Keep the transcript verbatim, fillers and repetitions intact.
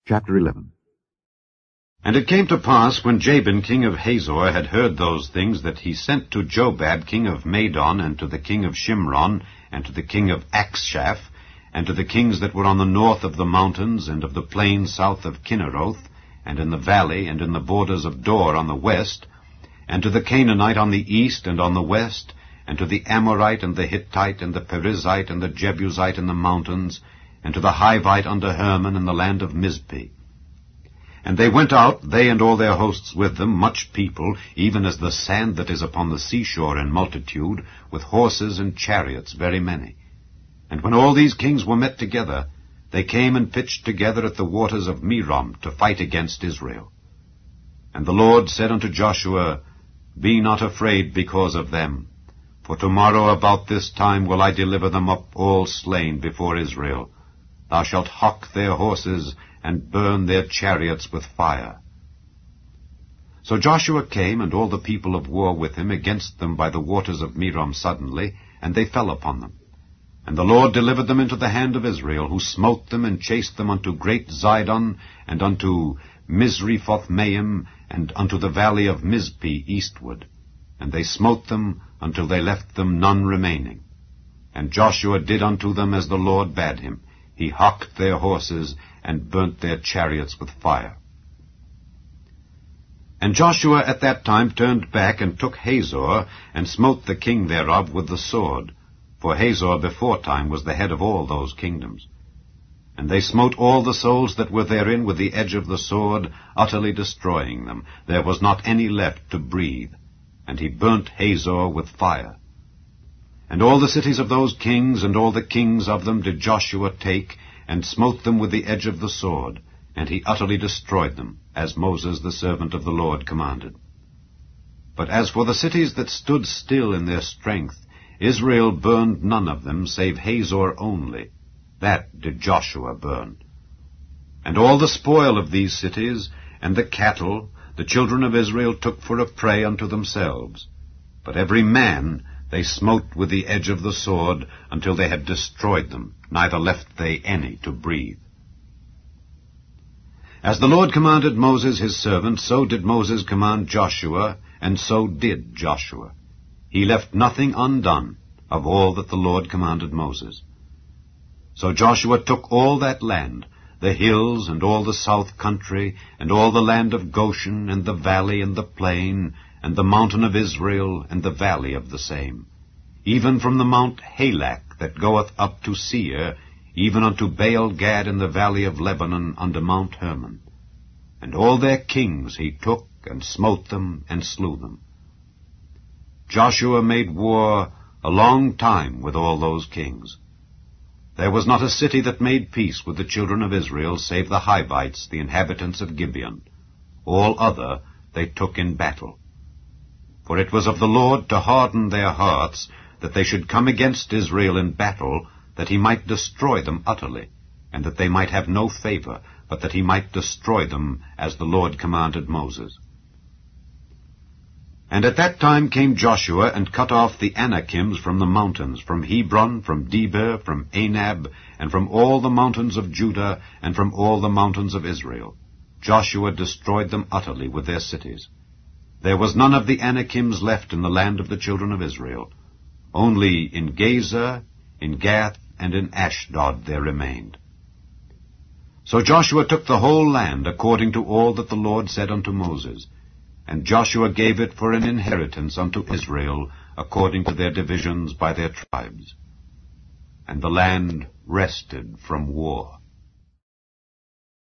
Chapter eleven. And it came to pass, when Jabin king of Hazor had heard those things, that he sent to Jobab king of Madon, and to the king of Shimron, and to the king of Akshaph, and to the kings that were on the north of the mountains, and of the plain south of Kinneroth, and in the valley, and in the borders of Dor on the west, and to the Canaanite on the east and on the west, and to the Amorite, and the Hittite, and the Perizzite, and the Jebusite in the mountains, and to the Hivite under Hermon in the land of Mizpeh. And they went out, they and all their hosts with them, much people, even as the sand that is upon the seashore in multitude, with horses and chariots very many. And when all these kings were met together, they came and pitched together at the waters of Merom to fight against Israel. And the Lord said unto Joshua, Be not afraid because of them, for tomorrow about this time will I deliver them up all slain before Israel. Thou shalt hock their horses, and burn their chariots with fire. So Joshua came, and all the people of war with him, against them by the waters of Merom suddenly, and they fell upon them. And the Lord delivered them into the hand of Israel, who smote them, and chased them unto great Zidon, and unto Misrephothmaim, and unto the valley of Mizpeh eastward. And they smote them, until they left them none remaining. And Joshua did unto them as the Lord bade him. He hocked their horses, and burnt their chariots with fire. And Joshua at that time turned back, and took Hazor, and smote the king thereof with the sword. For Hazor beforetime was the head of all those kingdoms. And they smote all the souls that were therein with the edge of the sword, utterly destroying them. There was not any left to breathe. And he burnt Hazor with fire. And all the cities of those kings, and all the kings of them, did Joshua take, and smote them with the edge of the sword, and he utterly destroyed them, as Moses the servant of the Lord commanded. But as for the cities that stood still in their strength, Israel burned none of them, save Hazor only. That did Joshua burn. And all the spoil of these cities, and the cattle, the children of Israel took for a prey unto themselves. But every man they smote with the edge of the sword, until they had destroyed them, neither left they any to breathe. As the Lord commanded Moses his servant, so did Moses command Joshua, and so did Joshua. He left nothing undone of all that the Lord commanded Moses. So Joshua took all that land, the hills, and all the south country, and all the land of Goshen, and the valley, and the plain, and the mountain of Israel, and the valley of the same, even from the mount Halak that goeth up to Seir, even unto Baal-gad in the valley of Lebanon under Mount Hermon. And all their kings he took, and smote them, and slew them. Joshua made war a long time with all those kings. There was not a city that made peace with the children of Israel, save the Hivites, the inhabitants of Gibeon. All other they took in battle. For it was of the Lord to harden their hearts, that they should come against Israel in battle, that he might destroy them utterly, and that they might have no favor, but that he might destroy them, as the Lord commanded Moses. And at that time came Joshua, and cut off the Anakims from the mountains, from Hebron, from Debir, from Anab, and from all the mountains of Judah, and from all the mountains of Israel. Joshua destroyed them utterly with their cities. There was none of the Anakims left in the land of the children of Israel. Only in Gazer, in Gath, and in Ashdod there remained. So Joshua took the whole land according to all that the Lord said unto Moses. And Joshua gave it for an inheritance unto Israel, according to their divisions by their tribes. And the land rested from war.